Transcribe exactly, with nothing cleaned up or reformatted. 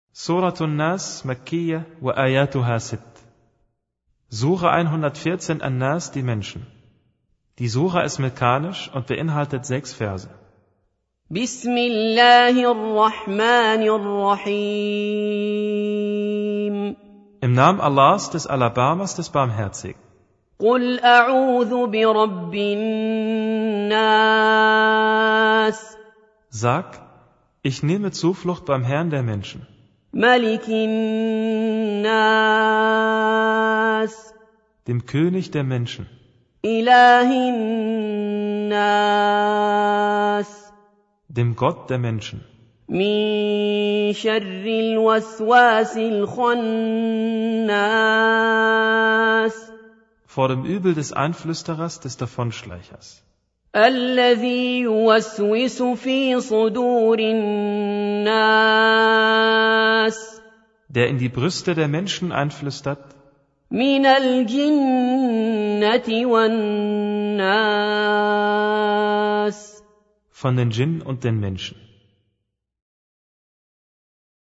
Suratun Nas Makkiyya wa ayatuha sitt. Sura hundertvierzehn An-Nas, die Menschen. Die Sura ist mekanisch und beinhaltet sechs Verse. Bismillahirrahmanirrahim. Im Namen Allahs, des Alabamas, des Barmherzigen. Qul a'udhu bi rabbin nas. Sag, ich nehme Zuflucht beim Herrn der Menschen. Malikin nas. Dem König der Menschen. Ilahin nas. Dem Gott der Menschen. Min sharril waswasil khannas. Vor dem Übel des Einflüsterers, des Davonschleichers. الذي يوسوس في صدور الناس. Der in die Brüste der Menschen einflüstert. من الجنة والناس. Von den Djinn und den Menschen.